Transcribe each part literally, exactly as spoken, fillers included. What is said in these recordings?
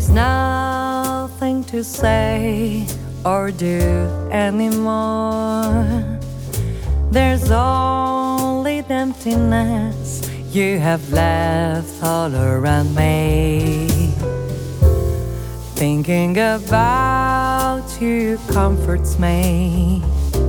There's nothing to say or do anymore. There's only the emptiness you have left all around me. Thinking about you comforts me.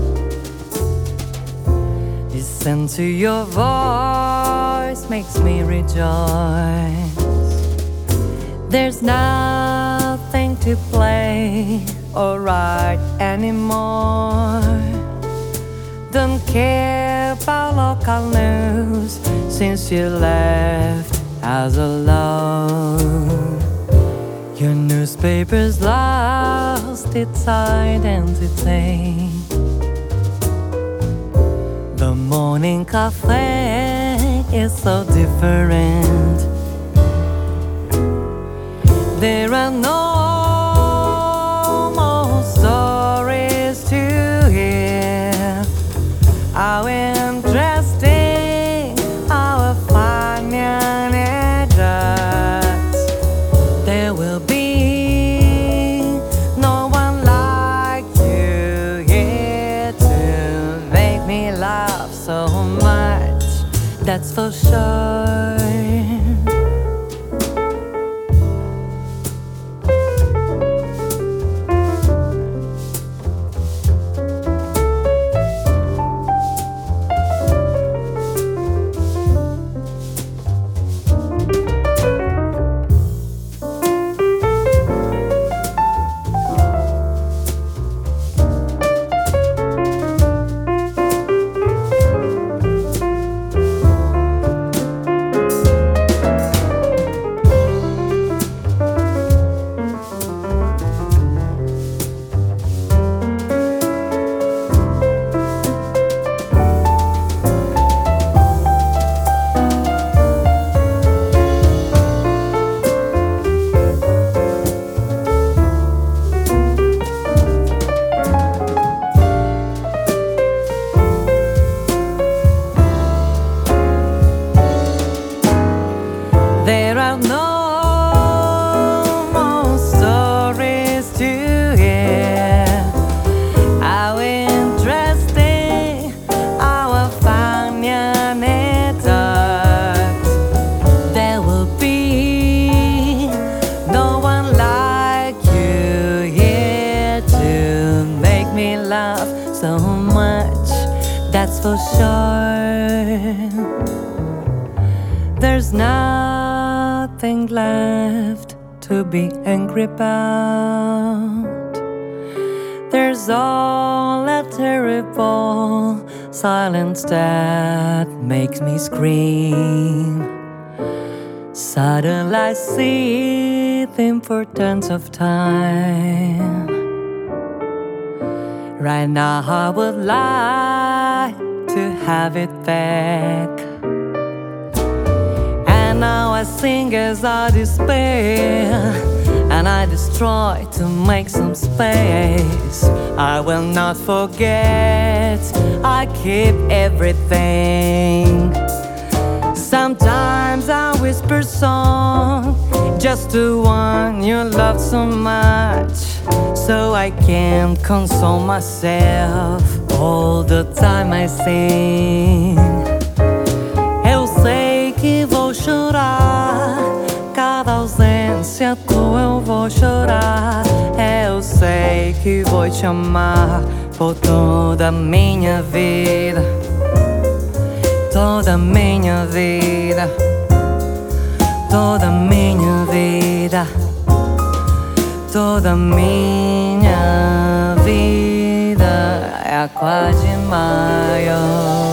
Listen to your voice makes me rejoice. There's nothing to play or write anymore. Don't care about local news since you left us alone. Your newspaper's lost its identity. The morning cafe is so different. There are no more stories to hear. How interesting our finding it is. There will be no one like you here to make me laugh so much, that's for sure. There are no more stories to hear. How interesting our finding it is. There will be no one like you here to make me laugh so much, that's for sure. There's nothing left to be angry about. There's all a terrible silence that makes me scream. Suddenly I see the importance of time. Right now I would like to have it back. Now I sing as I despair, and I destroy to make some space. I will not forget, I keep everything. Sometimes I whisper song just to one you love so much, so I can console myself all the time I sing. Eu sei que vou chorar, cada ausência tua eu vou chorar. Eu sei que vou te amar por toda a minha vida, toda a minha vida, toda a minha vida, toda a minha vida. É a Aqua de Maio.